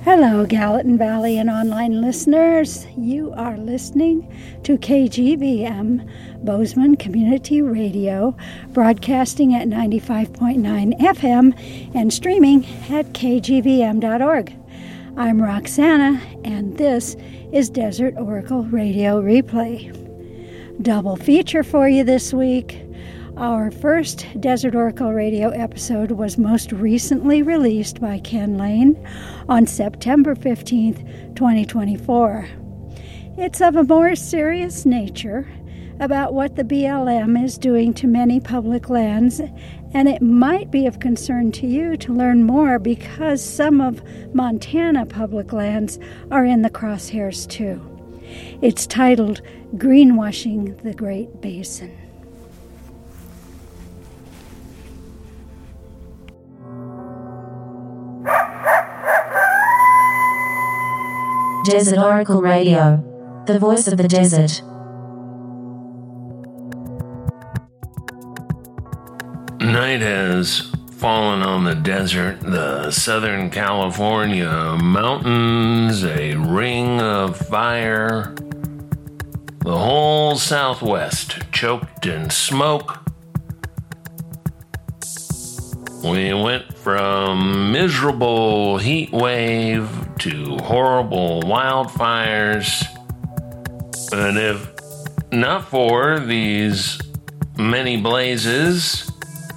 Hello, Gallatin Valley and online listeners. You are listening to KGVM, Bozeman Community Radio, broadcasting at 95.9 FM and streaming at kgvm.org. I'm Roxana, and this is Desert Oracle Radio Replay. Double feature for you this week. Our first Desert Oracle Radio episode was most recently released by Ken Lane on September 15th, 2024. It's of a more serious nature about what the BLM is doing to many public lands, and it might be of concern to you to learn more because some of Montana public lands are in the crosshairs too. It's titled Greenwashing the Great Basin. Desert Oracle Radio, the voice of the desert. Night has fallen on the desert, the Southern California mountains, a ring of fire. The whole Southwest choked in smoke. We went from miserable heat wave to horrible wildfires. And if not for these many blazes,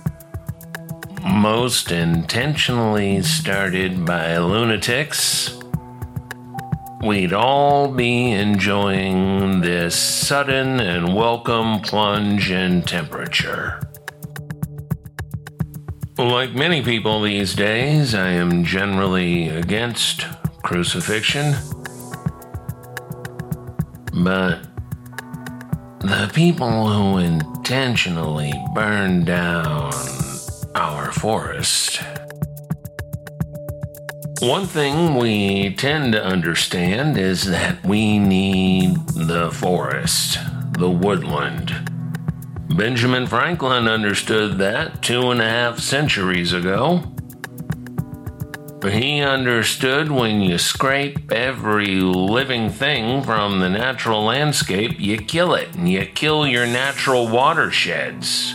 most intentionally started by lunatics, we'd all be enjoying this sudden and welcome plunge in temperature. Like many people these days, I am generally against crucifixion. But the people who intentionally burn down our forest. One thing we tend to understand is that we need the forest, the woodland. Benjamin Franklin understood that 2.5 centuries ago. He understood when you scrape every living thing from the natural landscape, you kill it, and you kill your natural watersheds,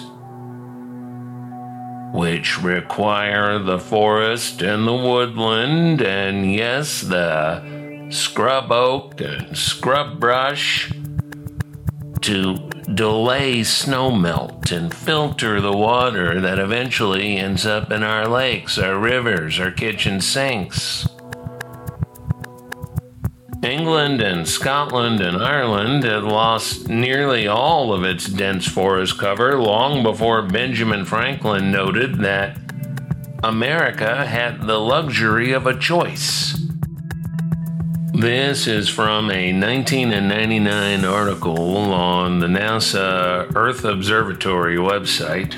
which require the forest and the woodland, and yes, the scrub oak and scrub brush to delay snowmelt and filter the water that eventually ends up in our lakes, our rivers, our kitchen sinks. England and Scotland and Ireland had lost nearly all of its dense forest cover long before Benjamin Franklin noted that America had the luxury of a choice. This is from a 1999 article on the NASA Earth Observatory website.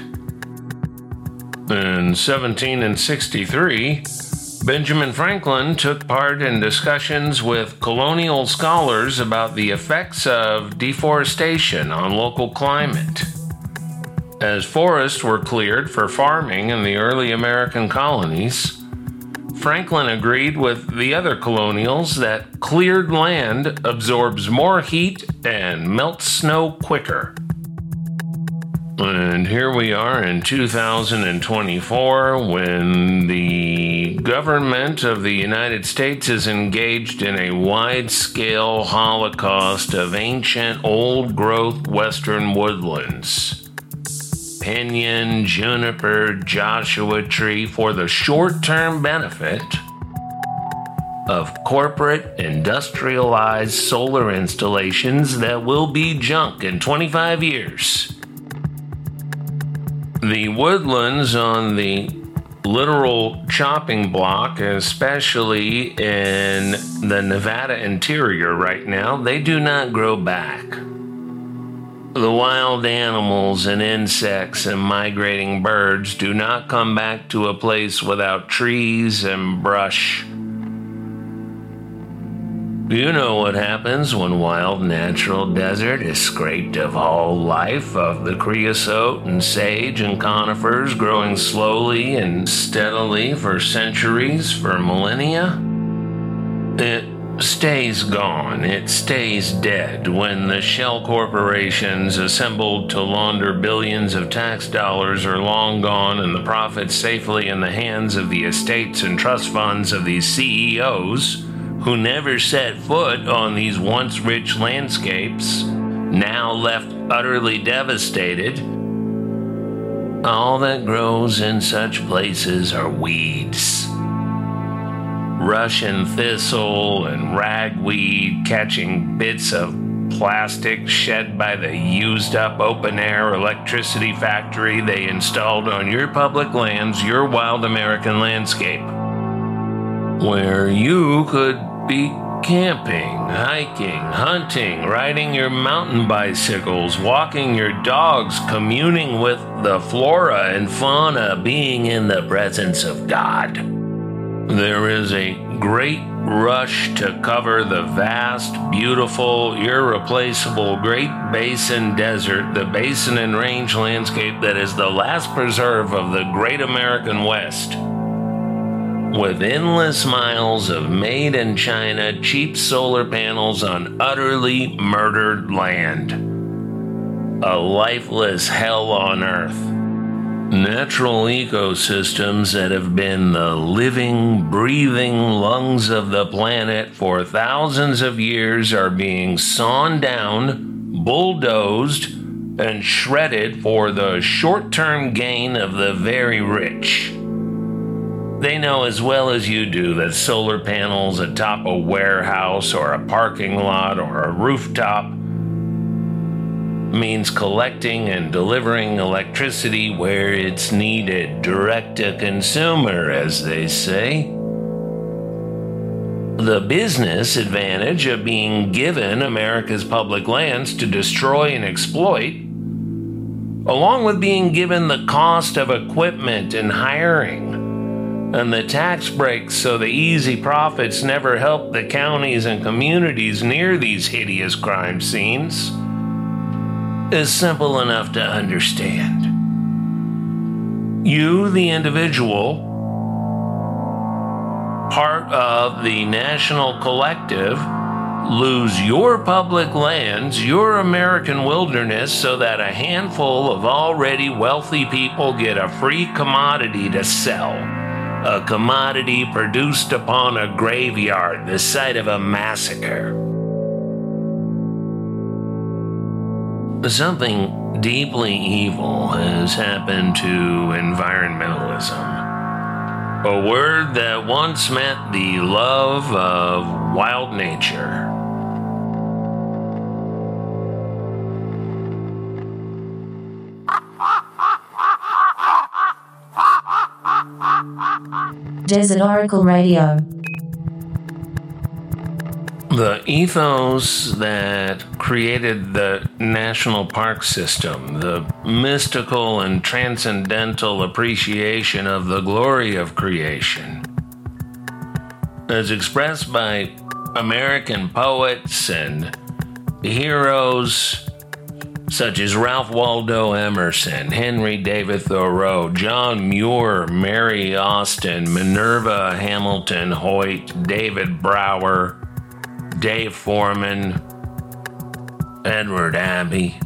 In 1763, Benjamin Franklin took part in discussions with colonial scholars about the effects of deforestation on local climate. As forests were cleared for farming in the early American colonies, Franklin agreed with the other colonials that cleared land absorbs more heat and melts snow quicker. And here we are in 2024 when the government of the United States is engaged in a wide-scale holocaust of ancient old-growth western woodlands. Pinyon, juniper, Joshua tree for the short-term benefit of corporate industrialized solar installations that will be junk in 25 years. The woodlands on the literal chopping block, especially in the Nevada interior right now, they do not grow back. The wild animals and insects and migrating birds do not come back to a place without trees and brush. Do you know what happens when wild natural desert is scraped of all life, of the creosote and sage and conifers growing slowly and steadily for centuries, for millennia? It stays gone. It stays dead when the shell corporations assembled to launder billions of tax dollars are long gone and the profits safely in the hands of the estates and trust funds of these CEOs who never set foot on these once rich landscapes, now left utterly devastated. All that grows in such places are weeds. Russian thistle and ragweed catching bits of plastic shed by the used-up open-air electricity factory they installed on your public lands, your wild American landscape, where you could be camping, hiking, hunting, riding your mountain bicycles, walking your dogs, communing with the flora and fauna, being in the presence of God. There is a great rush to cover the vast, beautiful, irreplaceable Great Basin Desert, the basin and range landscape that is the last preserve of the great American West, with endless miles of made-in-China cheap solar panels on utterly murdered land. A lifeless hell on earth. Natural ecosystems that have been the living, breathing lungs of the planet for thousands of years are being sawn down, bulldozed, and shredded for the short-term gain of the very rich. They know as well as you do that solar panels atop a warehouse or a parking lot or a rooftop means collecting and delivering electricity where it's needed, direct to consumer, as they say. The business advantage of being given America's public lands to destroy and exploit, along with being given the cost of equipment and hiring, and the tax breaks so the easy profits never help the counties and communities near these hideous crime scenes, is simple enough to understand. You, the individual, part of the national collective, lose your public lands, your American wilderness, so that a handful of already wealthy people get a free commodity to sell. A commodity produced upon a graveyard, the site of a massacre. Something deeply evil has happened to environmentalism. A word that once meant the love of wild nature. Desert Oracle Radio. The ethos that created the national park system, the mystical and transcendental appreciation of the glory of creation, as expressed by American poets and heroes such as Ralph Waldo Emerson, Henry David Thoreau, John Muir, Mary Austin, Minerva Hamilton Hoyt, David Brower, Dave Foreman, Edward Abbey.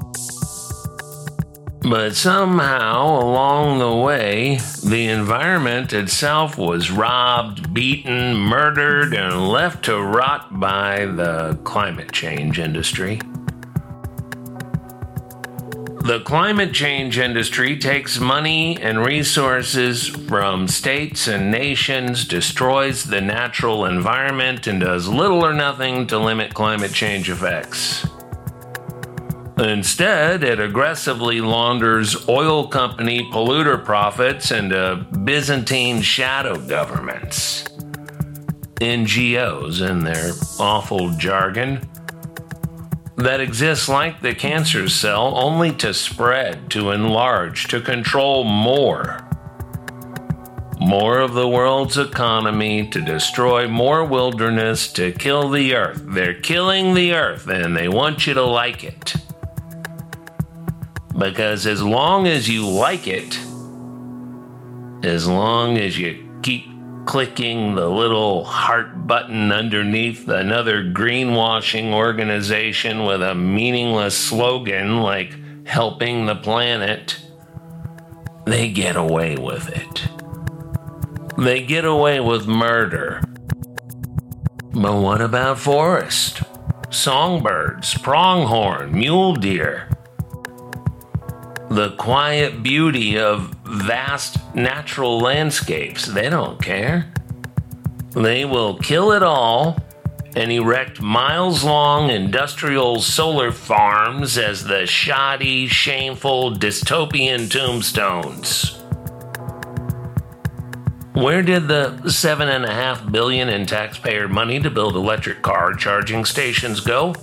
But somehow, along the way, the environment itself was robbed, beaten, murdered, and left to rot by the climate change industry. The climate change industry takes money and resources from states and nations, destroys the natural environment, and does little or nothing to limit climate change effects. Instead, it aggressively launders oil company polluter profits into Byzantine shadow governments, NGOs in their awful jargon, that exists like the cancer cell only to spread, to enlarge, to control more of the world's economy, to destroy more wilderness, to kill the earth. They're killing the earth and they want you to like it. Because as long as you like it, as long as you keep clicking the little heart button underneath another greenwashing organization with a meaningless slogan like helping the planet, they get away with it. They get away with murder. But what about forest? Songbirds, pronghorn, mule deer. The quiet beauty of vast natural landscapes, they don't care. They will kill it all and erect miles-long industrial solar farms as the shoddy, shameful, dystopian tombstones. Where did the $7.5 billion in taxpayer money to build electric car charging stations go?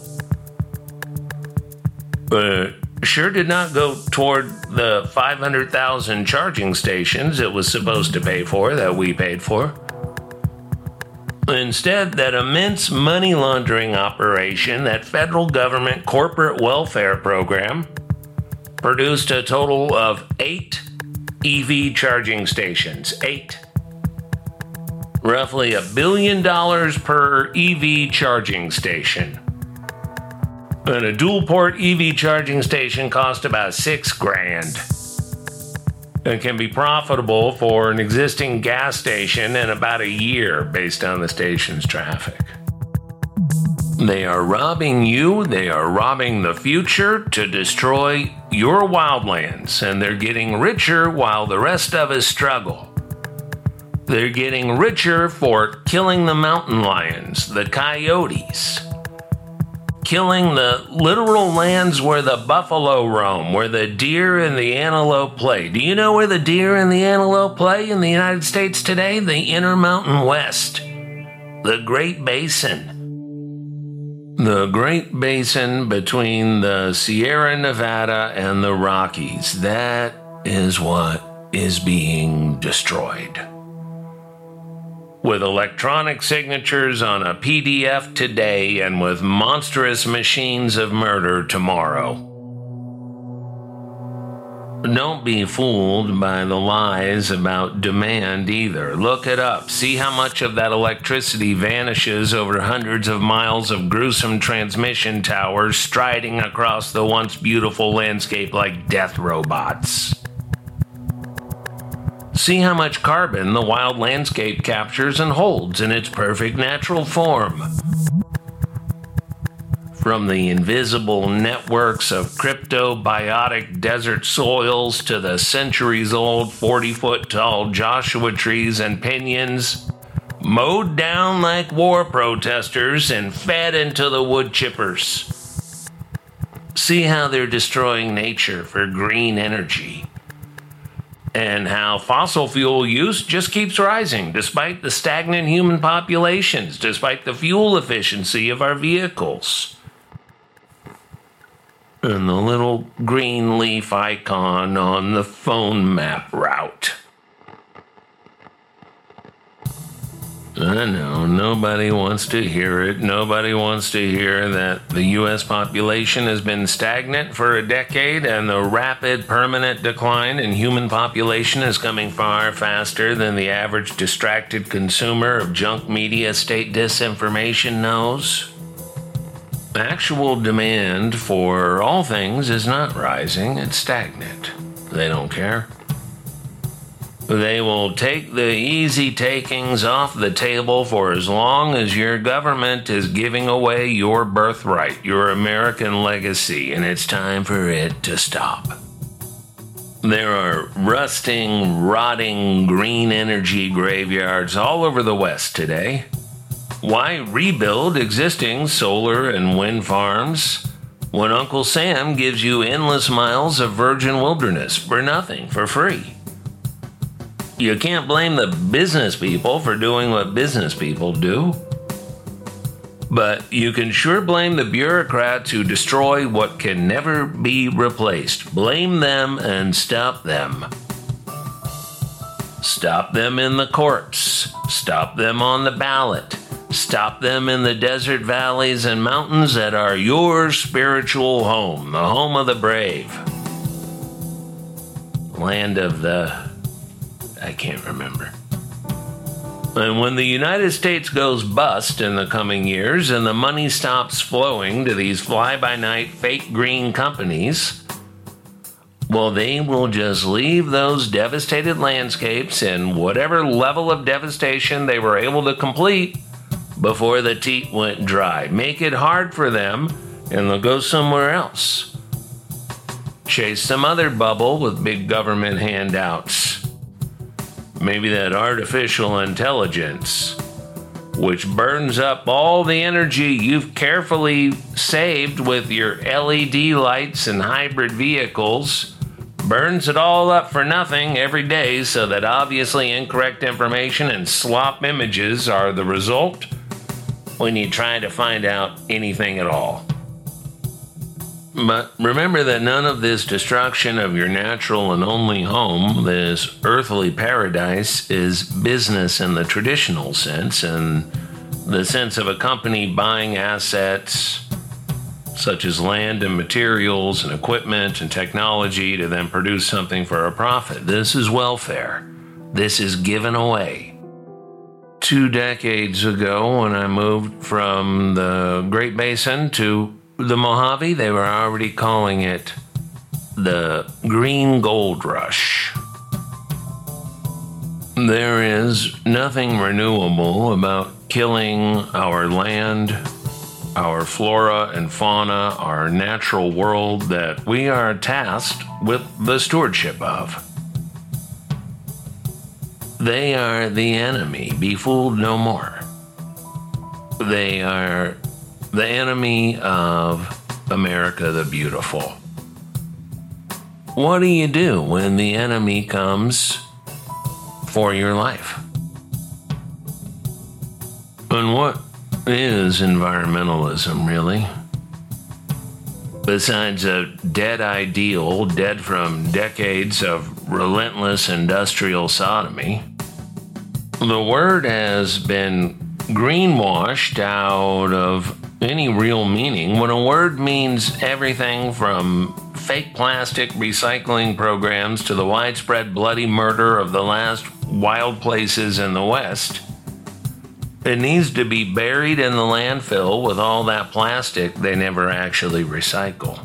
Sure did not go toward the 500,000 charging stations it was supposed to pay for, that we paid for. Instead, that immense money laundering operation, that federal government corporate welfare program, produced a total of 8 EV charging stations. 8. Roughly $1 billion per EV charging station. And a dual-port EV charging station cost about $6,000. It can be profitable for an existing gas station in about a year based on the station's traffic. They are robbing you, they are robbing the future to destroy your wildlands, and they're getting richer while the rest of us struggle. They're getting richer for killing the mountain lions, the coyotes, killing the literal lands where the buffalo roam, where the deer and the antelope play. Do you know where the deer and the antelope play in the United States today? The Intermountain West, the Great Basin. The Great Basin between the Sierra Nevada and the Rockies. That is what is being destroyed. With electronic signatures on a PDF today and with monstrous machines of murder tomorrow. Don't be fooled by the lies about demand either. Look it up. See how much of that electricity vanishes over hundreds of miles of gruesome transmission towers striding across the once beautiful landscape like death robots. See how much carbon the wild landscape captures and holds in its perfect natural form. From the invisible networks of cryptobiotic desert soils to the centuries-old 40-foot-tall Joshua trees and pinyons, mowed down like war protesters and fed into the wood chippers. See how they're destroying nature for green energy. And how fossil fuel use just keeps rising despite the stagnant human populations, despite the fuel efficiency of our vehicles. And the little green leaf icon on the phone map route. I know, nobody wants to hear it. Nobody wants to hear that the U.S. population has been stagnant for a decade and the rapid permanent decline in human population is coming far faster than the average distracted consumer of junk media state disinformation knows. Actual demand for all things is not rising, it's stagnant. They don't care. They will take the easy takings off the table for as long as your government is giving away your birthright, your American legacy, and it's time for it to stop. There are rusting, rotting green energy graveyards all over the West today. Why rebuild existing solar and wind farms when Uncle Sam gives you endless miles of virgin wilderness for nothing, for free? You can't blame the business people for doing what business people do. But you can sure blame the bureaucrats who destroy what can never be replaced. Blame them and stop them. Stop them in the courts. Stop them on the ballot. Stop them in the desert valleys and mountains that are your spiritual home, the home of the brave. Land of the... I can't remember. And when the United States goes bust in the coming years and the money stops flowing to these fly-by-night fake green companies, well, they will just leave those devastated landscapes in whatever level of devastation they were able to complete before the teat went dry. Make it hard for them, and they'll go somewhere else. Chase some other bubble with big government handouts. Maybe that artificial intelligence, which burns up all the energy you've carefully saved with your LED lights and hybrid vehicles, burns it all up for nothing every day so that obviously incorrect information and slop images are the result when you try to find out anything at all. But remember that none of this destruction of your natural and only home, this earthly paradise, is business in the traditional sense, and the sense of a company buying assets such as land and materials and equipment and technology to then produce something for a profit. This is welfare. This is given away. 2 decades ago, when I moved from the Great Basin to the Mojave, they were already calling it the Green Gold Rush. There is nothing renewable about killing our land, our flora and fauna, our natural world that we are tasked with the stewardship of. They are the enemy. Be fooled no more. They are the enemy of America the Beautiful. What do you do when the enemy comes for your life? And what is environmentalism, really? Besides a dead ideal, dead from decades of relentless industrial sodomy, the word has been greenwashed out of any real meaning when a word means everything from fake plastic recycling programs to the widespread bloody murder of the last wild places in the West. It needs to be buried in the landfill with all that plastic they never actually recycle.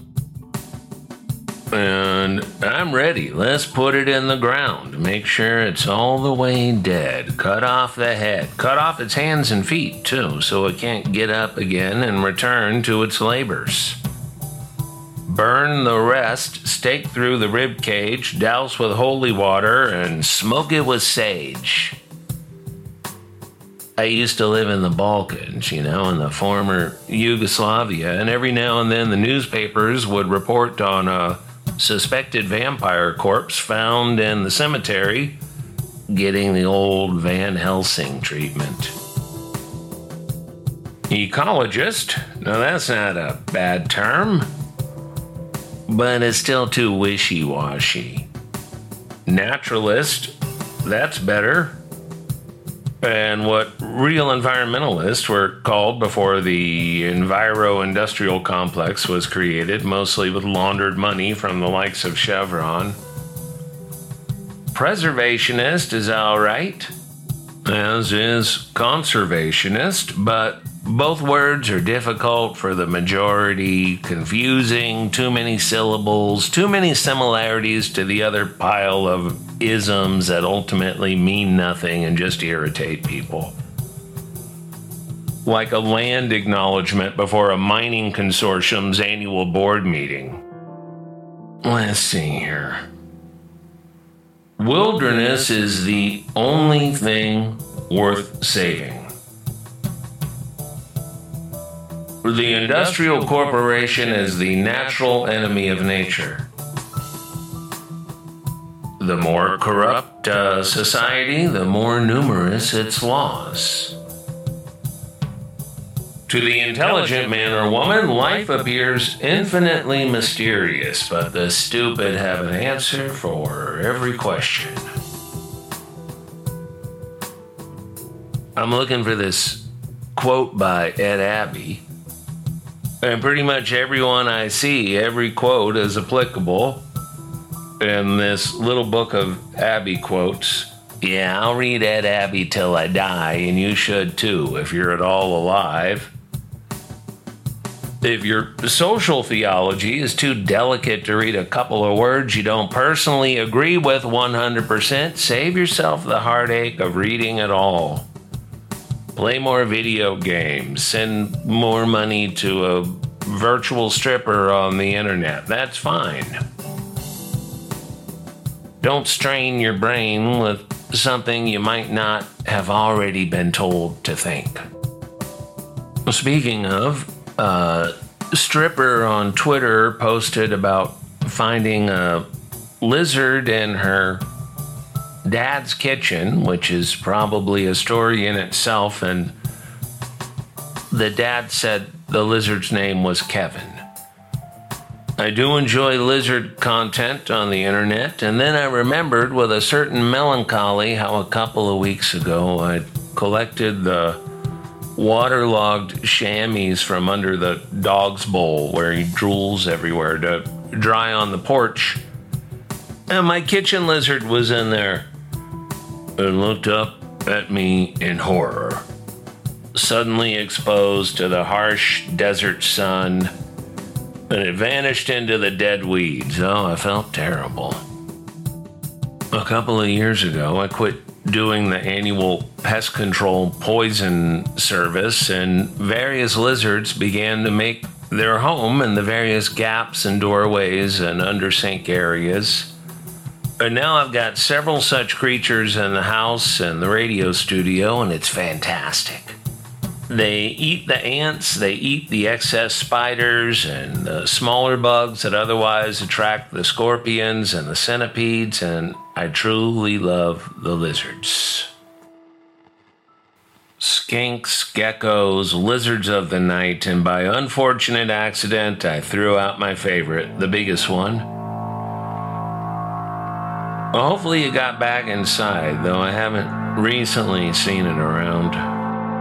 And I'm ready. Let's put it in the ground. Make sure it's all the way dead. Cut off the head. Cut off its hands and feet, too, so it can't get up again and return to its labors. Burn the rest, stake through the rib cage, douse with holy water, and smoke it with sage. I used to live in the Balkans, in the former Yugoslavia, and every now and then the newspapers would report on a suspected vampire corpse found in the cemetery getting the old Van Helsing treatment. Ecologist? Now that's not a bad term, but it's still too wishy-washy. Naturalist? That's better. And what real environmentalists were called before the enviro-industrial complex was created, mostly with laundered money from the likes of Chevron. Preservationist is all right, as is conservationist, but both words are difficult for the majority, confusing, too many syllables, too many similarities to the other pile of isms that ultimately mean nothing and just irritate people. Like a land acknowledgement before a mining consortium's annual board meeting. Let's see here. Wilderness is the only thing worth saving. The industrial corporation is the natural enemy of nature. The more corrupt a society, the more numerous its laws. To the intelligent man or woman, life appears infinitely mysterious, but the stupid have an answer for every question. I'm looking for this quote by Ed Abbey. And pretty much everyone I see, every quote is applicable in this little book of Abbey quotes. Yeah, I'll read Ed Abbey till I die, and you should too, if you're at all alive. If your social theology is too delicate to read a couple of words you don't personally agree with 100%, save yourself the heartache of reading it all. Play more video games, send more money to a virtual stripper on the internet. That's fine. Don't strain your brain with something you might not have already been told to think. Speaking of, stripper on Twitter posted about finding a lizard in her dad's kitchen, which is probably a story in itself, and the dad said the lizard's name was Kevin. I do enjoy lizard content on the internet, and then I remembered with a certain melancholy how a couple of weeks ago I collected the waterlogged chamois from under the dog's bowl where he drools everywhere to dry on the porch. And my kitchen lizard was in there and looked up at me in horror, suddenly exposed to the harsh desert sun, and it vanished into the dead weeds. Oh, I felt terrible. A couple of years ago, I quit doing the annual pest control poison service, and various lizards began to make their home in the various gaps and doorways and under sink areas. And now I've got several such creatures in the house and the radio studio, and it's fantastic. They eat the ants, they eat the excess spiders and the smaller bugs that otherwise attract the scorpions and the centipedes, and I truly love the lizards. Skinks, geckos, lizards of the night, and by unfortunate accident, I threw out my favorite, the biggest one. Well, hopefully you got back inside, though I haven't recently seen it around.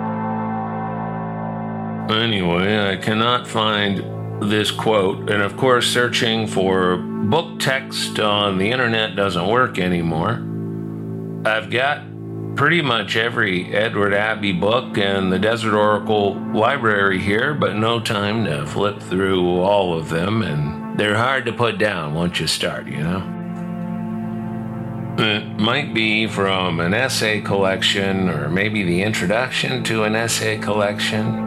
Anyway, I cannot find this quote, and of course searching for book text on the internet doesn't work anymore. I've got pretty much every Edward Abbey book in the Desert Oracle library here, but no time to flip through all of them, and they're hard to put down once you start, you know? It might be from an essay collection, or maybe the introduction to an essay collection.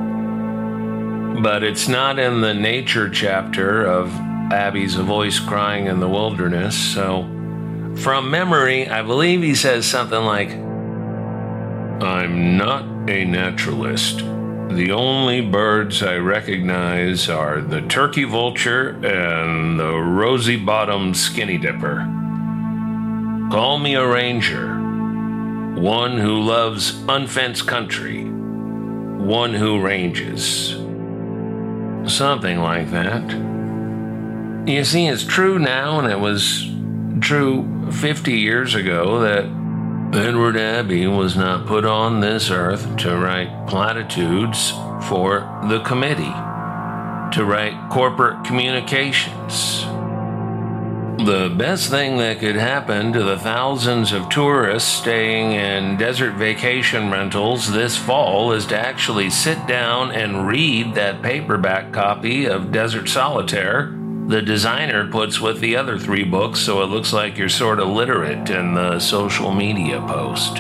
But it's not in the nature chapter of Abbey's A Voice Crying in the Wilderness, so from memory, I believe he says something like, I'm not a naturalist. The only birds I recognize are the turkey vulture and the rosy-bottomed skinny dipper. Call me a ranger, one who loves unfenced country, one who ranges. Something like that. You see, it's true now, and it was true 50 years ago, that Edward Abbey was not put on this earth to write platitudes for the committee, to write corporate communications. The best thing that could happen to the thousands of tourists staying in desert vacation rentals this fall is to actually sit down and read that paperback copy of Desert Solitaire the designer puts with the other 3 books, so it looks like you're sort of literate in the social media post.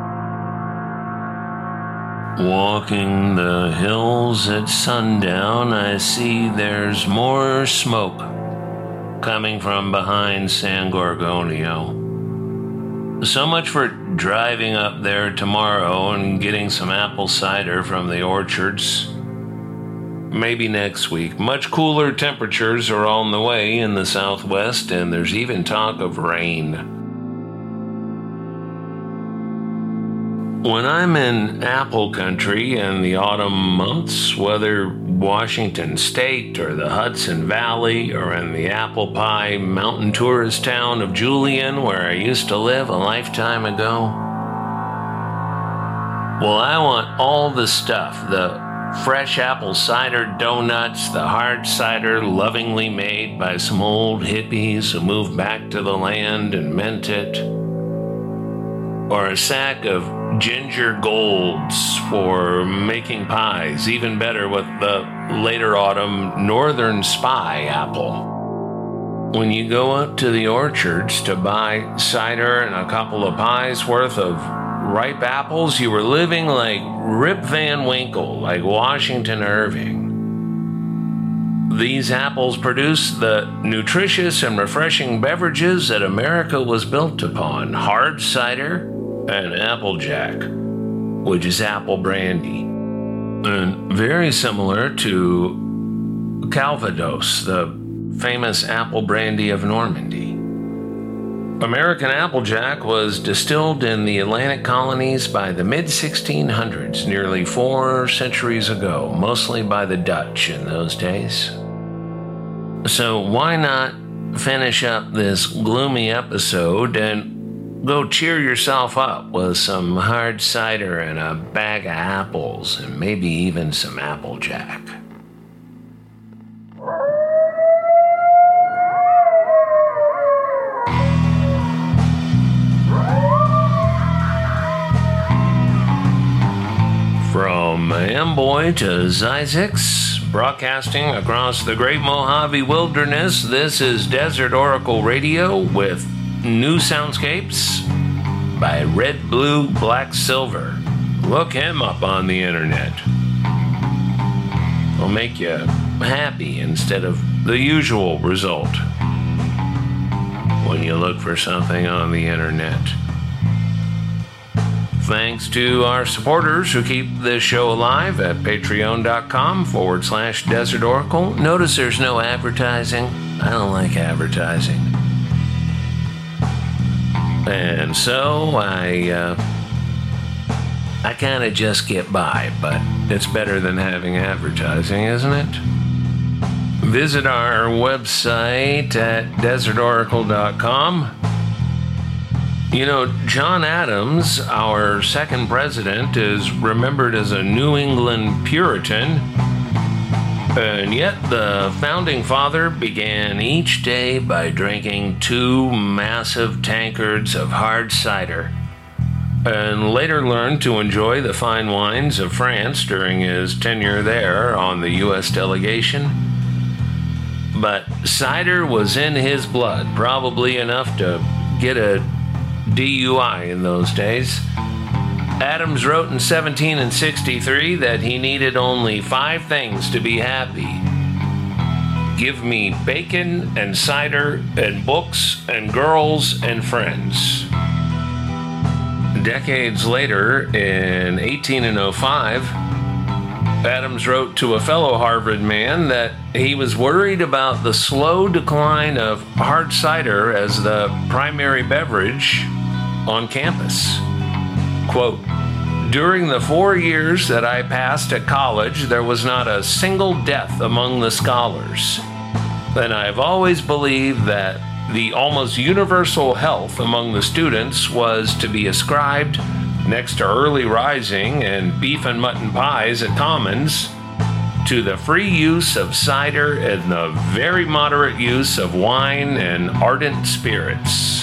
Walking the hills at sundown, I see there's more smoke coming from behind San Gorgonio. So much for driving up there tomorrow and getting some apple cider from the orchards. Maybe next week. Much cooler temperatures are on the way in the southwest, and there's even talk of rain. When I'm in apple country in the autumn months, whether Washington State or the Hudson Valley or in the apple pie mountain tourist town of Julian, where I used to live a lifetime ago, well, I want all the stuff, the fresh apple cider donuts, the hard cider lovingly made by some old hippies who moved back to the land and meant it. or a sack of ginger golds for making pies, even better with the later autumn Northern Spy apple. When you go up to the orchards to buy cider and a couple of pies worth of ripe apples, you were living like Rip Van Winkle, like Washington Irving. These apples produced the nutritious and refreshing beverages that America was built upon: hard cider and Applejack, which is apple brandy, and very similar to Calvados, the famous apple brandy of Normandy. American Applejack was distilled in the Atlantic colonies by the mid-1600s, nearly 4 centuries ago, mostly by the Dutch in those days. So why not finish up this gloomy episode and go cheer yourself up with some hard cider and a bag of apples and maybe even some Applejack. From Amboy to Zzyzx, broadcasting across the Great Mojave Wilderness, this is Desert Oracle Radio with new soundscapes by Red Blue Black Silver. Look him up on the internet. It'll make you happy instead of the usual result when you look for something on the internet. Thanks to our supporters who keep this show alive at patreon.com/Desert Oracle. Notice there's no advertising. I don't like advertising. And so I kind of just get by, but it's better than having advertising, isn't it? Visit our website at desertoracle.com. You know, John Adams, our second president, is remembered as a New England Puritan, and yet the founding father began each day by drinking 2 massive tankards of hard cider, and later learned to enjoy the fine wines of France during his tenure there on the U.S. delegation. But cider was in his blood, probably enough to get a DUI in those days. Adams wrote in 1763 that he needed only 5 things to be happy. Give me bacon and cider and books and girls and friends. Decades later, in 1805, Adams wrote to a fellow Harvard man that he was worried about the slow decline of hard cider as the primary beverage on campus. Quote, "During the 4 years that I passed at college, there was not a single death among the scholars. And I've always believed that the almost universal health among the students was to be ascribed, next to early rising and beef and mutton pies at Commons, to the free use of cider and the very moderate use of wine and ardent spirits."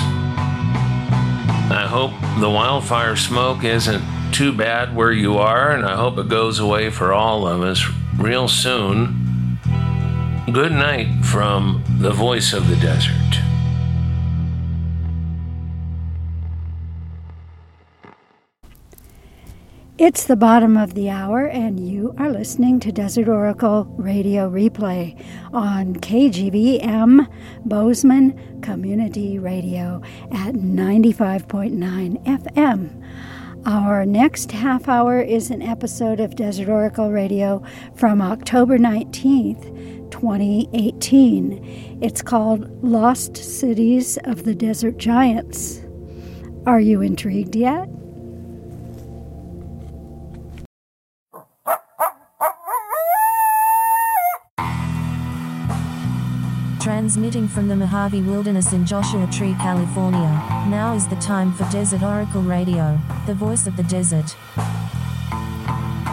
I hope the wildfire smoke isn't too bad where you are, and I hope it goes away for all of us real soon. Good night from the voice of the desert. It's the bottom of the hour, and you are listening to Desert Oracle Radio Replay on KGVM Bozeman Community Radio at 95.9 FM. Our next half hour is an episode of Desert Oracle Radio from October 19th, 2018. It's called Lost Cities of the Desert Giants. Are you intrigued yet? Transmitting from the Mojave Wilderness in Joshua Tree, California, now is the time for Desert Oracle Radio, the voice of the desert.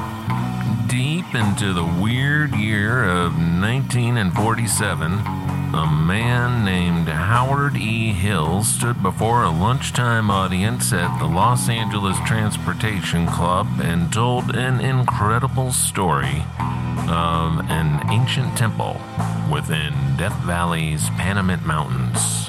Deep into the weird year of 1947, A man named Howard E. Hill stood before a lunchtime audience at the Los Angeles Transportation Club and told an incredible story of an ancient temple within Death Valley's Panamint Mountains.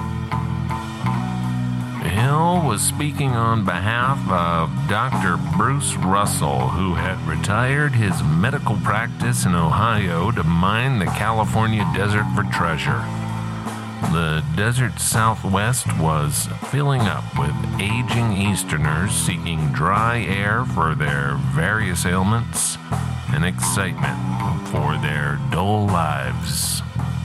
Hill was speaking on behalf of Dr. Bruce Russell, who had retired his medical practice in Ohio to mine the California desert for treasure. The desert southwest was filling up with aging Easterners seeking dry air for their various ailments and excitement for their dull lives.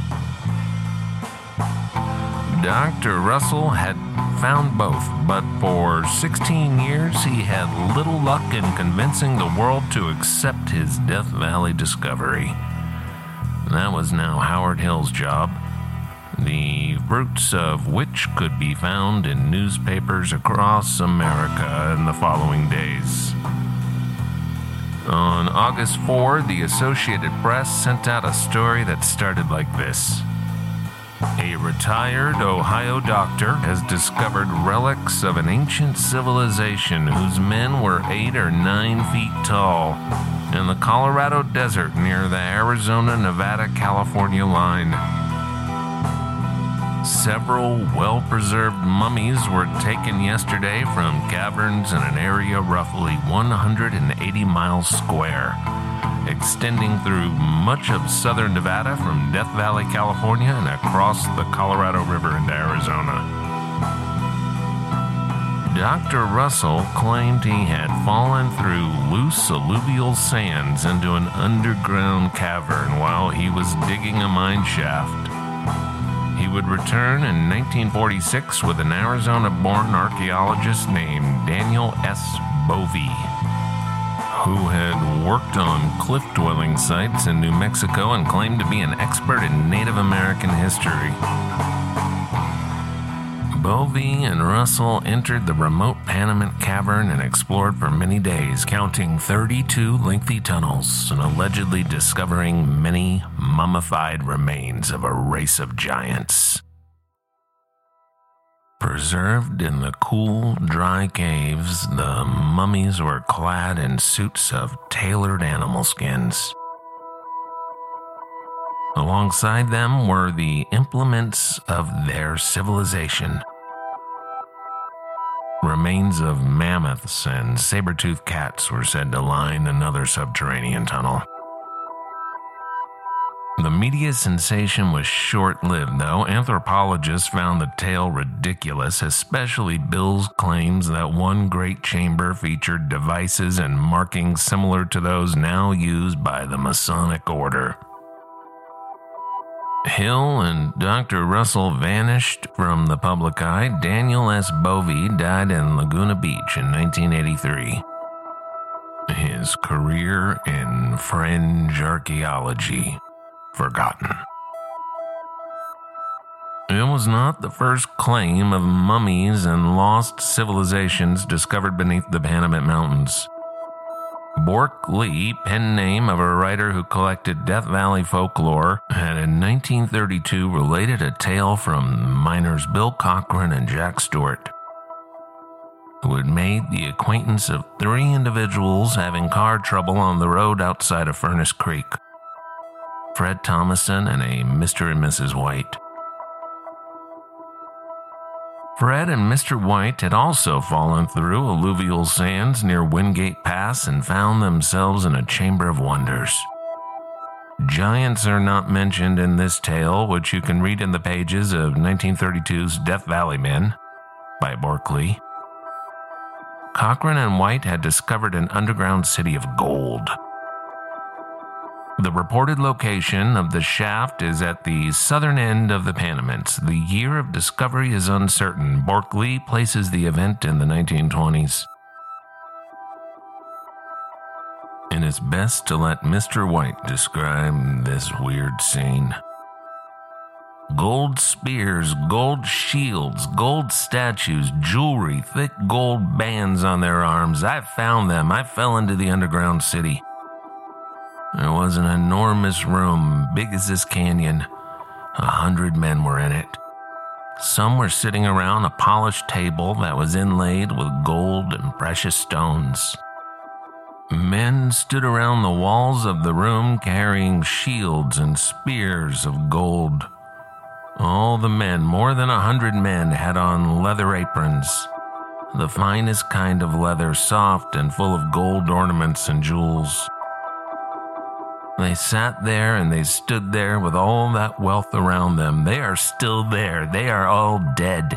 Dr. Russell had found both, but for 16 years he had little luck in convincing the world to accept his Death Valley discovery. That was now Howard Hill's job, the fruits of which could be found in newspapers across America in the following days. On August 4, the Associated Press sent out a story that started like this. A retired Ohio doctor has discovered relics of an ancient civilization whose men were 8 or 9 feet tall in the Colorado desert near the Arizona-Nevada-California line. Several well-preserved mummies were taken yesterday from caverns in an area roughly 180 miles square, extending through much of southern Nevada from Death Valley, California, and across the Colorado River into Arizona. Dr. Russell claimed he had fallen through loose alluvial sands into an underground cavern while he was digging a mine shaft. He would return in 1946 with an Arizona-born archaeologist named Daniel S. Bovee, who had worked on cliff-dwelling sites in New Mexico and claimed to be an expert in Native American history. Bovee and Russell entered the remote Panamint cavern and explored for many days, counting 32 lengthy tunnels and allegedly discovering many mummified remains of a race of giants. Preserved in the cool, dry caves, the mummies were clad in suits of tailored animal skins. Alongside them were the implements of their civilization. Remains of mammoths and saber-toothed cats were said to line another subterranean tunnel. The media sensation was short-lived, though. Anthropologists found the tale ridiculous, especially Bill's claims that one great chamber featured devices and markings similar to those now used by the Masonic Order. Hill and Dr. Russell vanished from the public eye. Daniel S. Bovee died in Laguna Beach in 1983. His career in fringe archaeology forgotten. It was not the first claim of mummies and lost civilizations discovered beneath the Panamint Mountains. Bork Lee, pen name of a writer who collected Death Valley folklore, had in 1932 related a tale from miners Bill Cochran and Jack Stewart, who had made the acquaintance of 3 individuals having car trouble on the road outside of Furnace Creek: Fred Thomason and a Mr. and Mrs. White. Fred and Mr. White had also fallen through alluvial sands near Wingate Pass and found themselves in a chamber of wonders. Giants are not mentioned in this tale, which you can read in the pages of 1932's Death Valley Men by Bork Lee. Cochran and White had discovered an underground city of gold. The reported location of the shaft is at the southern end of the Panamints. The year of discovery is uncertain. Bork Lee places the event in the 1920s. And it's best to let Mr. White describe this weird scene. Gold spears, gold shields, gold statues, jewelry, thick gold bands on their arms. I found them. I fell into the underground city. There was an enormous room, big as this canyon, 100 men were in it. Some were sitting around a polished table that was inlaid with gold and precious stones. Men stood around the walls of the room carrying shields and spears of gold. All the men, more than 100 men, had on leather aprons, the finest kind of leather, soft and full of gold ornaments and jewels. They sat there and they stood there with all that wealth around them. They are still there. They are all dead.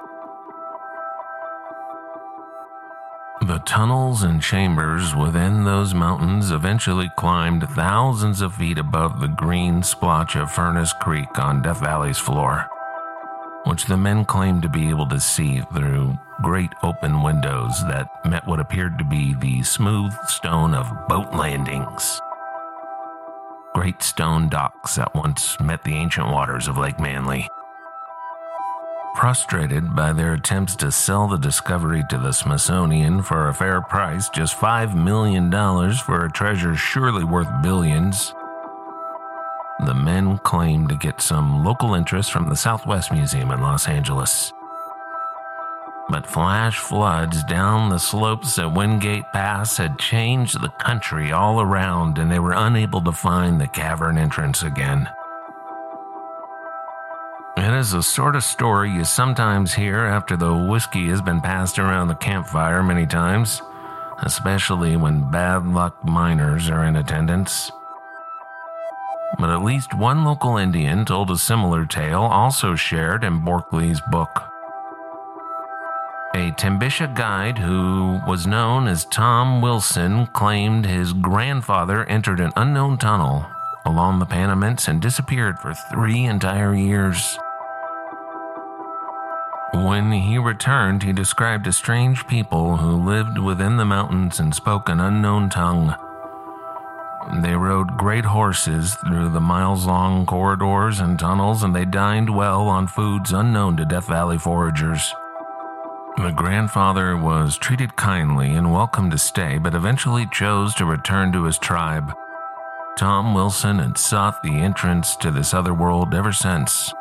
The tunnels and chambers within those mountains eventually climbed thousands of feet above the green splotch of Furnace Creek on Death Valley's floor, which the men claimed to be able to see through great open windows that met what appeared to be the smooth stone of boat landings. Great stone docks that once met the ancient waters of Lake Manly. Frustrated by their attempts to sell the discovery to the Smithsonian for a fair price, just $5 million for a treasure surely worth billions, the men claimed to get some local interest from the Southwest Museum in Los Angeles. But flash floods down the slopes at Wingate Pass had changed the country all around, and they were unable to find the cavern entrance again. It is the sort of story you sometimes hear after the whiskey has been passed around the campfire many times, especially when bad luck miners are in attendance. But at least one local Indian told a similar tale, also shared in Borkley's book. A Timbisha guide who was known as Tom Wilson claimed his grandfather entered an unknown tunnel along the Panamints and disappeared for 3 entire years. When he returned, he described a strange people who lived within the mountains and spoke an unknown tongue. They rode great horses through the miles-long corridors and tunnels, and they dined well on foods unknown to Death Valley foragers. The grandfather was treated kindly and welcome to stay, but eventually chose to return to his tribe. Tom Wilson had sought the entrance to this other world ever since.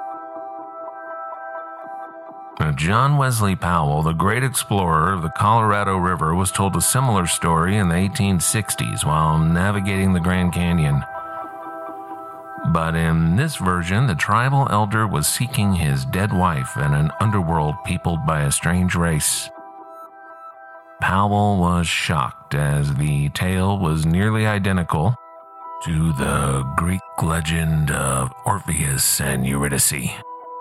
John Wesley Powell, the great explorer of the Colorado River, was told a similar story in the 1860s while navigating the Grand Canyon. But in this version, the tribal elder was seeking his dead wife in an underworld peopled by a strange race. Powell was shocked as the tale was nearly identical to the Greek legend of Orpheus and Eurydice.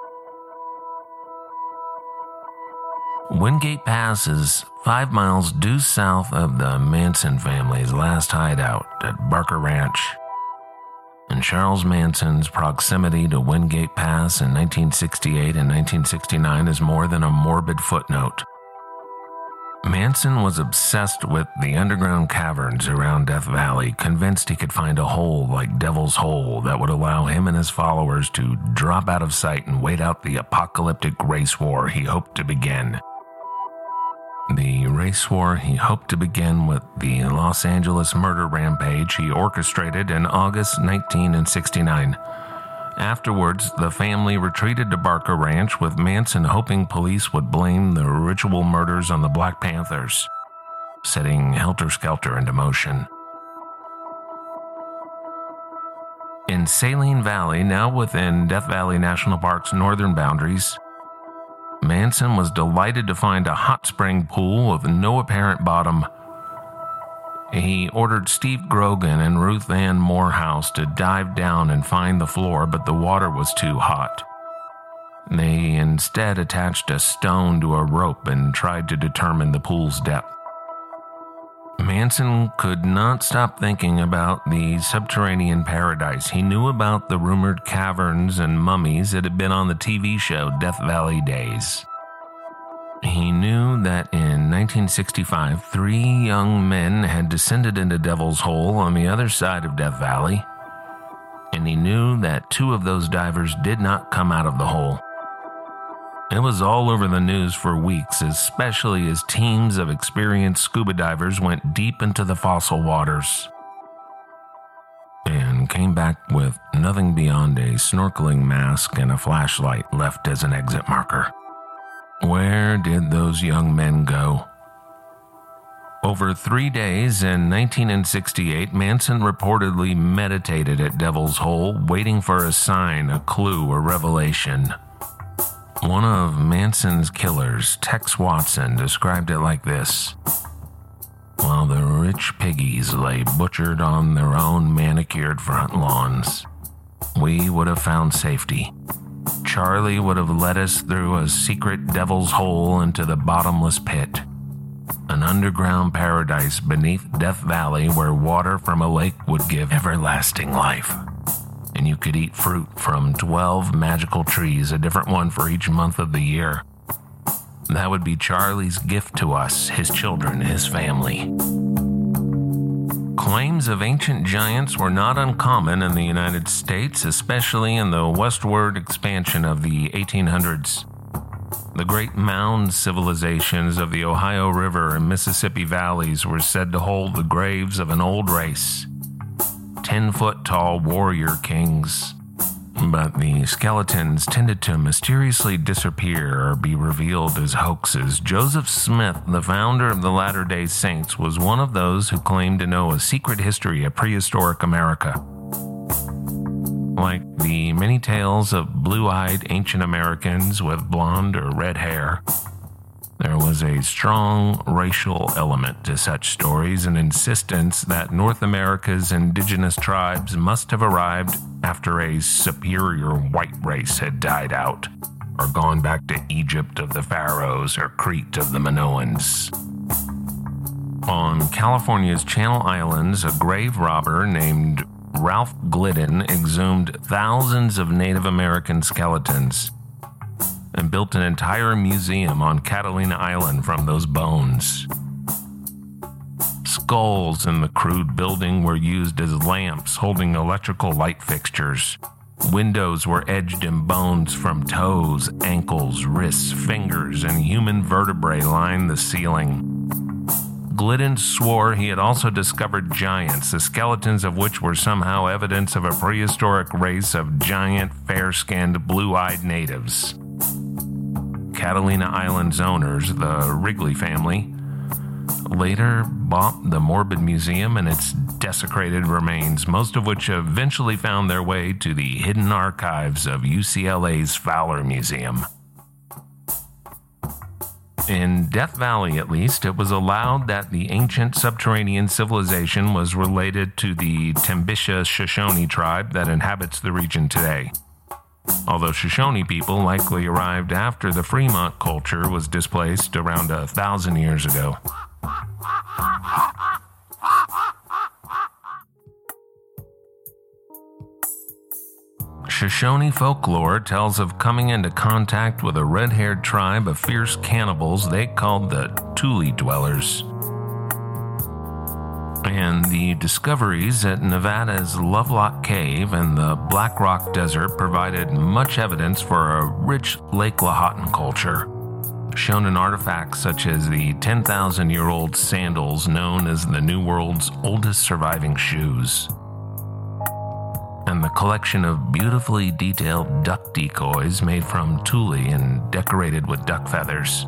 Wingate Pass is 5 miles due south of the Manson family's last hideout at Barker Ranch. And Charles Manson's proximity to Wingate Pass in 1968 and 1969 is more than a morbid footnote. Manson was obsessed with the underground caverns around Death Valley, convinced he could find a hole like Devil's Hole that would allow him and his followers to drop out of sight and wait out the apocalyptic race war he hoped to begin. The race war he hoped to begin with the Los Angeles murder rampage he orchestrated in August 1969. Afterwards, the family retreated to Barker Ranch, with Manson hoping police would blame the ritual murders on the Black Panthers, setting Helter Skelter into motion. In Saline Valley, now within Death Valley National Park's northern boundaries, Manson was delighted to find a hot spring pool with no apparent bottom. He ordered Steve Grogan and Ruth Ann Morehouse to dive down and find the floor, but the water was too hot. They instead attached a stone to a rope and tried to determine the pool's depth. Manson could not stop thinking about the subterranean paradise. He knew about the rumored caverns and mummies that had been on the TV show Death Valley Days. He knew that in 1965, 3 young men had descended into Devil's Hole on the other side of Death Valley, and he knew that 2 of those divers did not come out of the hole. It was all over the news for weeks, especially as teams of experienced scuba divers went deep into the fossil waters. And and came back with nothing beyond a snorkeling mask and a flashlight left as an exit marker. Where did those young men go? Over 3 days in 1968, Manson reportedly meditated at Devil's Hole, waiting for a sign, a clue, a revelation. One of Manson's killers, Tex Watson, described it like this: while the rich piggies lay butchered on their own manicured front lawns, we would have found safety. Charlie would have led us through a secret Devil's Hole into the bottomless pit. An underground paradise beneath Death Valley where water from a lake would give everlasting life. And you could eat fruit from 12 magical trees, a different one for each month of the year. That would be Charlie's gift to us, his children, his family. Claims of ancient giants were not uncommon in the United States, especially in the westward expansion of the 1800s. The great mound civilizations of the Ohio River and Mississippi valleys were said to hold the graves of an old race, 10-foot-tall warrior kings. But the skeletons tended to mysteriously disappear or be revealed as hoaxes. Joseph Smith, the founder of the Latter-day Saints, was one of those who claimed to know a secret history of prehistoric America. Like the many tales of blue-eyed ancient Americans with blonde or red hair, there was a strong racial element to such stories, an insistence that North America's indigenous tribes must have arrived after a superior white race had died out, or gone back to Egypt of the Pharaohs or Crete of the Minoans. On California's Channel Islands, a grave robber named Ralph Glidden exhumed thousands of Native American skeletons and built an entire museum on Catalina Island from those bones. Skulls in the crude building were used as lamps holding electrical light fixtures. Windows were edged in bones from toes, ankles, wrists, fingers, and human vertebrae lined the ceiling. Glidden swore he had also discovered giants, the skeletons of which were somehow evidence of a prehistoric race of giant, fair-skinned, blue-eyed natives. Catalina Island's owners, the Wrigley family, later bought the Morbid Museum and its desecrated remains, most of which eventually found their way to the hidden archives of UCLA's Fowler Museum. In Death Valley, at least, it was allowed that the ancient subterranean civilization was related to the Timbisha Shoshone tribe that inhabits the region today. Although Shoshone people likely arrived after the Fremont culture was displaced around 1,000 years ago. Shoshone folklore tells of coming into contact with a red-haired tribe of fierce cannibals they called the Tule Dwellers. And the discoveries at Nevada's Lovelock Cave and the Black Rock Desert provided much evidence for a rich Lake Lahontan culture, shown in artifacts such as the 10,000-year-old sandals known as the New World's oldest surviving shoes, and the collection of beautifully detailed duck decoys made from tule and decorated with duck feathers.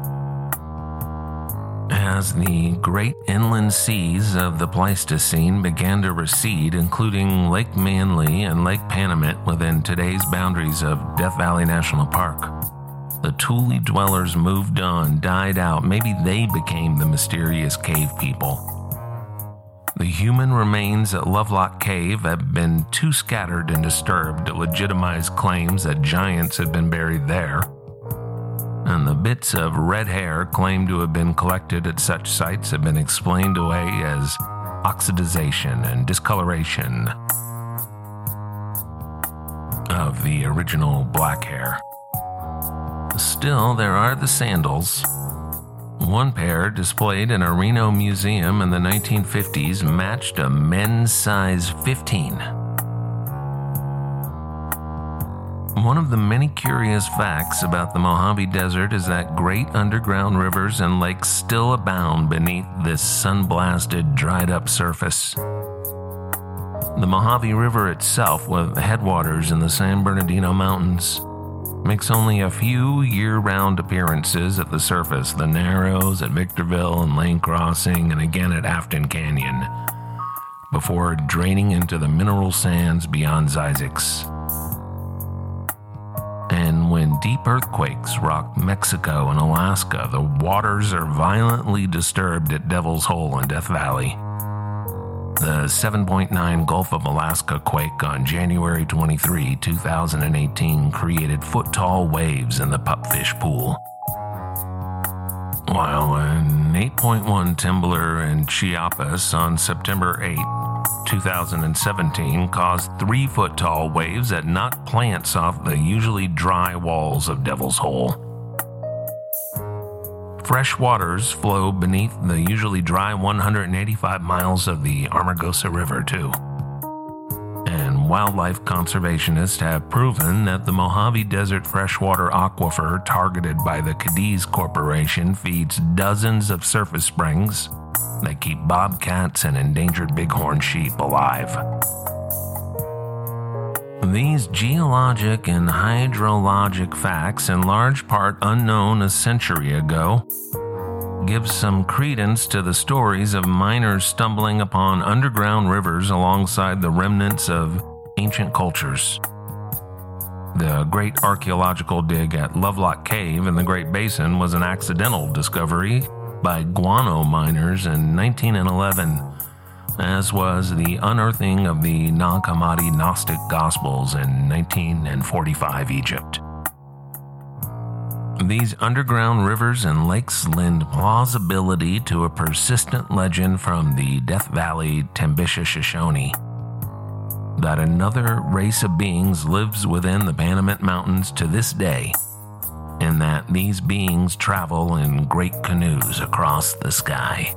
As the great inland seas of the Pleistocene began to recede, including Lake Manly and Lake Panamint within today's boundaries of Death Valley National Park, the Tule dwellers moved on, died out. Maybe they became the mysterious cave people. The human remains at Lovelock Cave have been too scattered and disturbed to legitimize claims that giants had been buried there. And the bits of red hair claimed to have been collected at such sites have been explained away as oxidization and discoloration of the original black hair. Still, there are the sandals. One pair, displayed in a Reno museum in the 1950s, matched a men's size 15. One of the many curious facts about the Mojave Desert is that great underground rivers and lakes still abound beneath this sun-blasted, dried-up surface. The Mojave River itself, with headwaters in the San Bernardino Mountains, makes only a few year-round appearances at the surface, the Narrows at Victorville and Lane Crossing, and again at Afton Canyon, before draining into the mineral sands beyond Zzyzx. And when deep earthquakes rock Mexico and Alaska, the waters are violently disturbed at Devil's Hole in Death Valley. The 7.9 Gulf of Alaska quake on January 23, 2018 created foot-tall waves in the Pupfish Pool, while an 8.1 Temblor in Chiapas on September 8, 2017 caused 3-foot-tall waves that knocked plants off the usually dry walls of Devil's Hole. Fresh waters flow beneath the usually dry 185 miles of the Amargosa River, too. And wildlife conservationists have proven that the Mojave Desert freshwater aquifer targeted by the Cadiz Corporation feeds dozens of surface springs that keep bobcats and endangered bighorn sheep alive. These geologic and hydrologic facts, in large part unknown a century ago, give some credence to the stories of miners stumbling upon underground rivers alongside the remnants of ancient cultures. The great archaeological dig at Lovelock Cave in the Great Basin was an accidental discovery by guano miners in 1911, as was the unearthing of the Nag Hammadi Gnostic Gospels in 1945 Egypt. These underground rivers and lakes lend plausibility to a persistent legend from the Death Valley Tambisha Shoshone that another race of beings lives within the Panamint Mountains to this day, and that these beings travel in great canoes across the sky.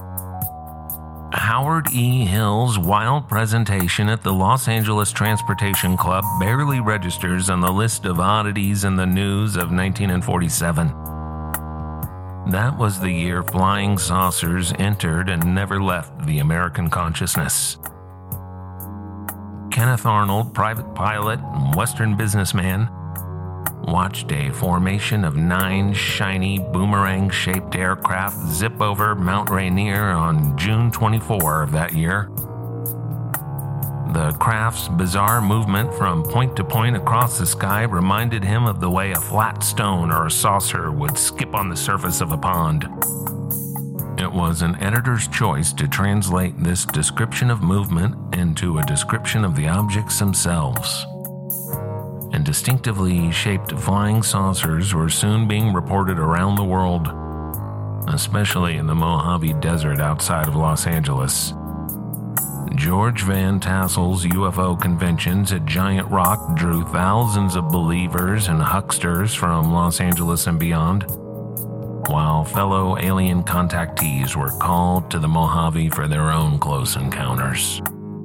Howard E. Hill's wild presentation at the Los Angeles Transportation Club barely registers on the list of oddities in the news of 1947. That was the year flying saucers entered and never left the American consciousness. Kenneth Arnold, private pilot and Western businessman, watched a formation of 9 shiny boomerang-shaped aircraft zip over Mount Rainier on June 24 of that year. The craft's bizarre movement from point to point across the sky reminded him of the way a flat stone or a saucer would skip on the surface of a pond. It was an editor's choice to translate this description of movement into a description of the objects themselves. And distinctively shaped flying saucers were soon being reported around the world, especially in the Mojave Desert outside of Los Angeles. George Van Tassel's UFO conventions at Giant Rock drew thousands of believers and hucksters from Los Angeles and beyond, while fellow alien contactees were called to the Mojave for their own close encounters.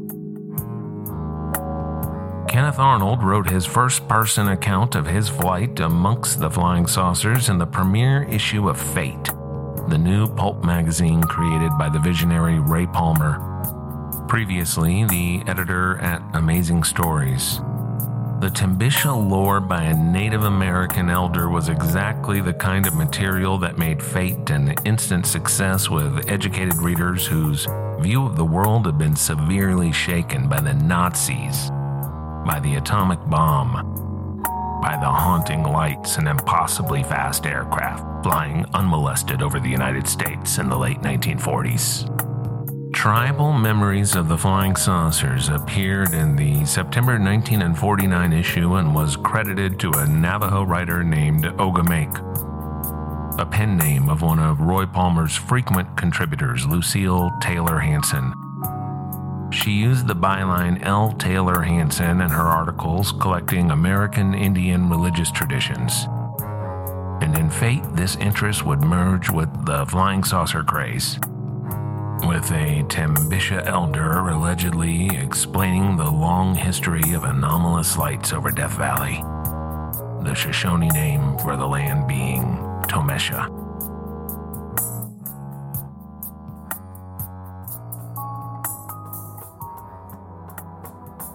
Kenneth Arnold wrote his first-person account of his flight amongst the flying saucers in the premiere issue of Fate, the new pulp magazine created by the visionary Ray Palmer, previously the editor at Amazing Stories. The Tambisha lore by a Native American elder was exactly the kind of material that made Fate an instant success with educated readers whose view of the world had been severely shaken by the Nazis, by the atomic bomb, by the haunting lights and impossibly fast aircraft flying unmolested over the United States in the late 1940s. Tribal memories of the flying saucers appeared in the September 1949 issue and was credited to a Navajo writer named Ogamake, a pen name of one of Roy Palmer's frequent contributors, Lucille Taylor Hanson. She used the byline L. Taylor Hanson in her articles collecting American Indian religious traditions. And in Fate, this interest would merge with the flying saucer craze, with a Tambisha elder allegedly explaining the long history of anomalous lights over Death Valley, the Shoshone name for the land being Tomesha.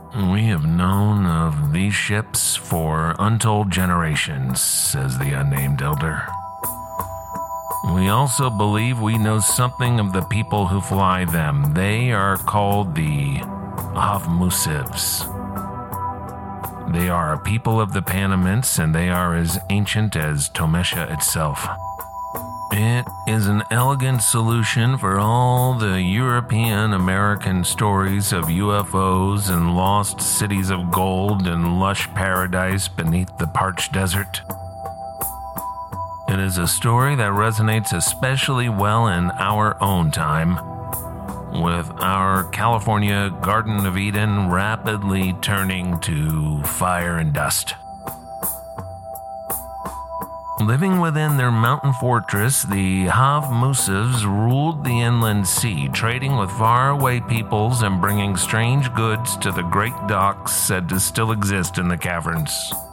We have known of these ships for untold generations, says the unnamed elder. We also believe we know something of the people who fly them. They are called the Havmusivs. They are a people of the Panamints, and they are as ancient as Tomesha itself. It is an elegant solution for all the European-American stories of UFOs and lost cities of gold and lush paradise beneath the parched desert. It is a story that resonates especially well in our own time, with our California Garden of Eden rapidly turning to fire and dust. Living within their mountain fortress, the Havmusivs ruled the inland sea, trading with faraway peoples and bringing strange goods to the great docks said to still exist in the caverns.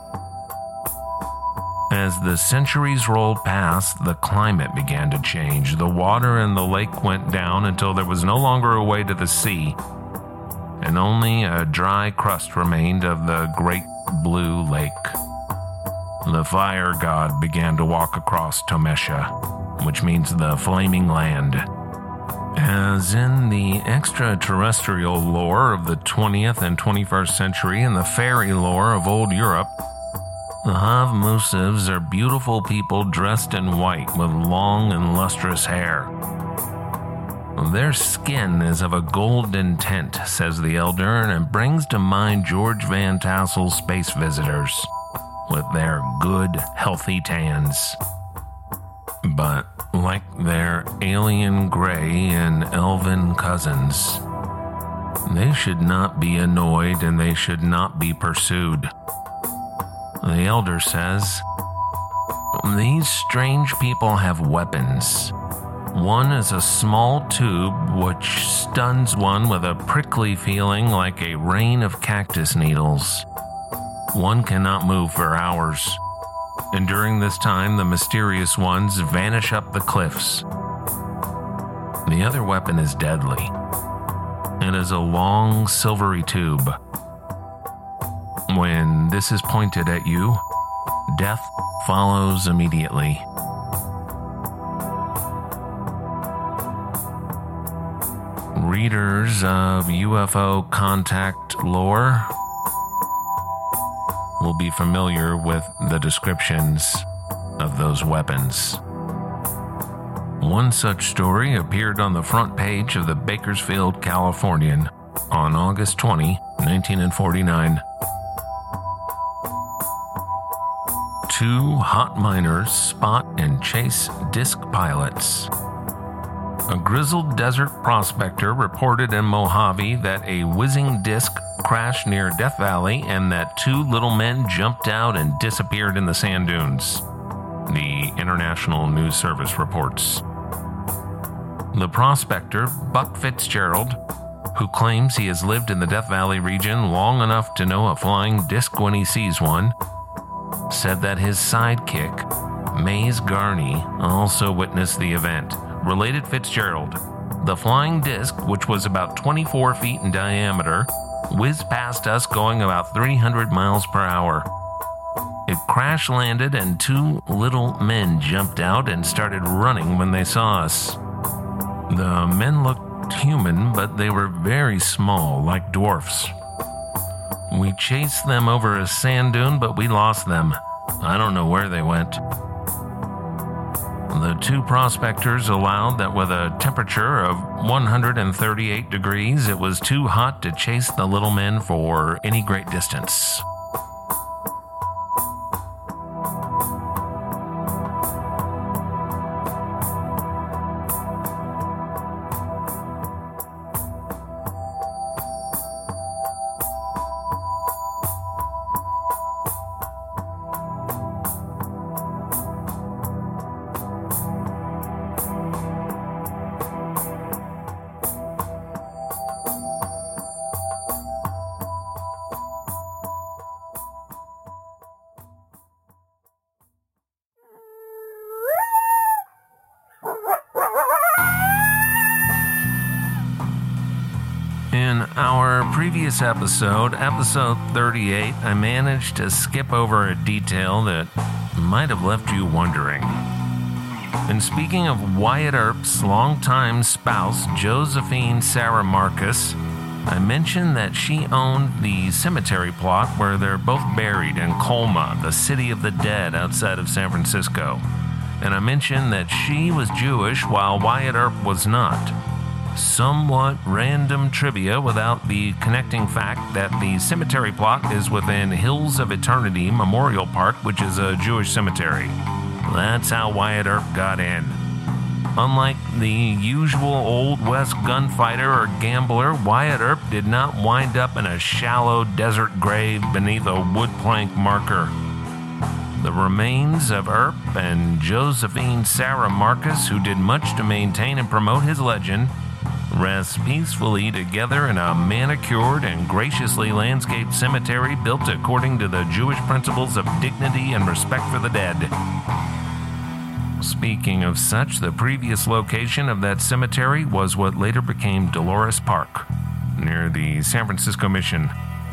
As the centuries rolled past, the climate began to change. The water in the lake went down until there was no longer a way to the sea, and only a dry crust remained of the great blue lake. The fire god began to walk across Tomesha, which means the flaming land. As in the extraterrestrial lore of the 20th and 21st century and the fairy lore of old Europe, the Havmusivs are beautiful people dressed in white with long and lustrous hair. Their skin is of a golden tint, says the elder, and it brings to mind George Van Tassel's Space Visitors, with their good, healthy tans. But like their alien gray and elven cousins, they should not be annoyed and they should not be pursued. The elder says, these strange people have weapons. One is a small tube which stuns one with a prickly feeling like a rain of cactus needles. One cannot move for hours, and during this time the mysterious ones vanish up the cliffs. The other weapon is deadly. It is a long silvery tube. When this is pointed at you, death follows immediately. Readers of UFO contact lore will be familiar with the descriptions of those weapons. One such story appeared on the front page of the Bakersfield Californian on August 20, 1949. Two hot miners spot and chase disc pilots. A grizzled desert prospector reported in Mojave that a whizzing disc crashed near Death Valley and that two little men jumped out and disappeared in the sand dunes, the International News Service reports. The prospector, Buck Fitzgerald, who claims he has lived in the Death Valley region long enough to know a flying disc when he sees one, said that his sidekick, Maze Garney, also witnessed the event. Related Fitzgerald, the flying disc, which was about 24 feet in diameter, whizzed past us going about 300 miles per hour. It crash landed and two little men jumped out and started running when they saw us. The men looked human, but they were very small, like dwarfs. We chased them over a sand dune, but we lost them. I don't know where they went. The two prospectors allowed that with a temperature of 138 degrees, it was too hot to chase the little men for any great distance. our previous episode, episode 38, I managed to skip over a detail that might have left you wondering. And speaking of Wyatt Earp's longtime spouse, Josephine Sarah Marcus, I mentioned that she owned the cemetery plot where they're both buried in Colma, the city of the dead outside of San Francisco. And I mentioned that she was Jewish while Wyatt Earp was not. Somewhat random trivia without the connecting fact that the cemetery plot is within Hills of Eternity Memorial Park, which is a Jewish cemetery. That's how Wyatt Earp got in. Unlike the usual Old West gunfighter or gambler, Wyatt Earp did not wind up in a shallow desert grave beneath a wood plank marker. The remains of Earp and Josephine Sarah Marcus, who did much to maintain and promote his legend, rest peacefully together in a manicured and graciously landscaped cemetery built according to the Jewish principles of dignity and respect for the dead. Speaking of such, the previous location of that cemetery was what later became Dolores Park, near the San Francisco Mission.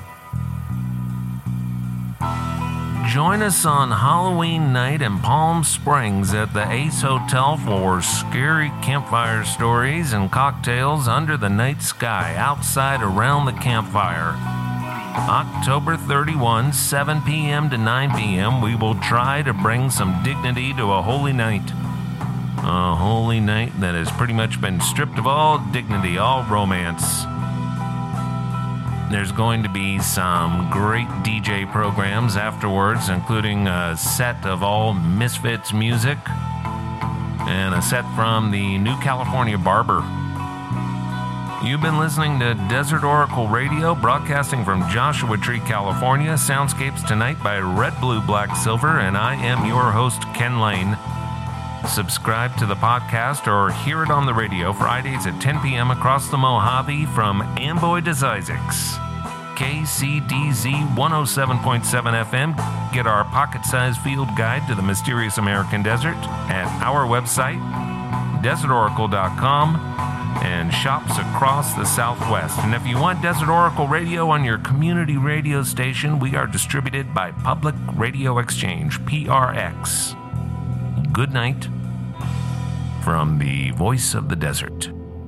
Join us on Halloween night in Palm Springs at the Ace Hotel for scary campfire stories and cocktails under the night sky outside around the campfire. October 31, 7 p.m. to 9 p.m., we will try to bring some dignity to a holy night. A holy night that has pretty much been stripped of all dignity, all romance. There's going to be some great DJ programs afterwards, including a set of all Misfits music and a set from the New California Barber. You've been listening to Desert Oracle Radio, broadcasting from Joshua Tree, California. Soundscapes tonight by Red, Blue, Black, Silver, and I am your host, Ken Lane. Subscribe to the podcast or hear it on the radio Fridays at 10 p.m. across the Mojave from Amboy to Isaacs. KCDZ 107.7 FM. Get our pocket-sized field guide to the mysterious American desert at our website, desertoracle.com. and shops across the Southwest. And if you want Desert Oracle Radio on your community radio station, we are distributed by Public Radio Exchange, PRX. Good night from the Voice of the Desert.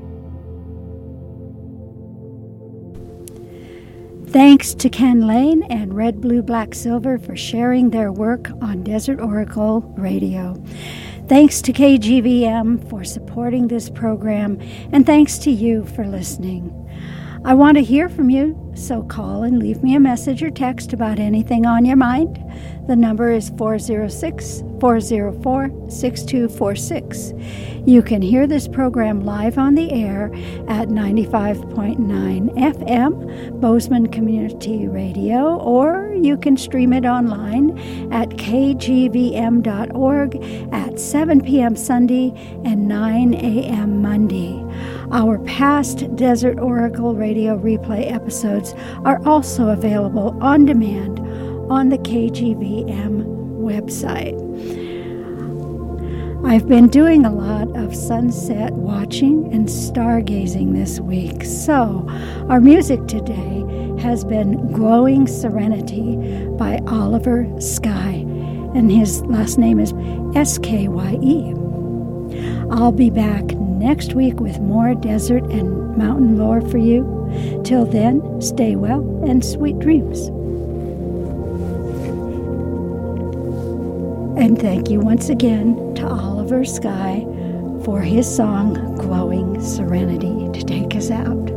Thanks to Ken Lane and Red, Blue, Black, Silver for sharing their work on Desert Oracle Radio. Thanks to KGVM for supporting this program, and thanks to you for listening. I want to hear from you, so call and leave me a message or text about anything on your mind. The number is 406-404-6246. You can hear this program live on the air at 95.9 FM, Bozeman Community Radio, or you can stream it online at kgvm.org at 7 p.m. Sunday and 9 a.m. Monday. Our past Desert Oracle Radio replay episodes are also available on demand on the KGVM website. I've been doing a lot of sunset watching and stargazing this week, so our music today has been Glowing Serenity by Oliver Skye, and his last name is S-K-Y-E. I'll be back next week with more desert and mountain lore for you. Till then, stay well and sweet dreams. And thank you once again to Oliver Skye for his song, Glowing Serenity, to take us out.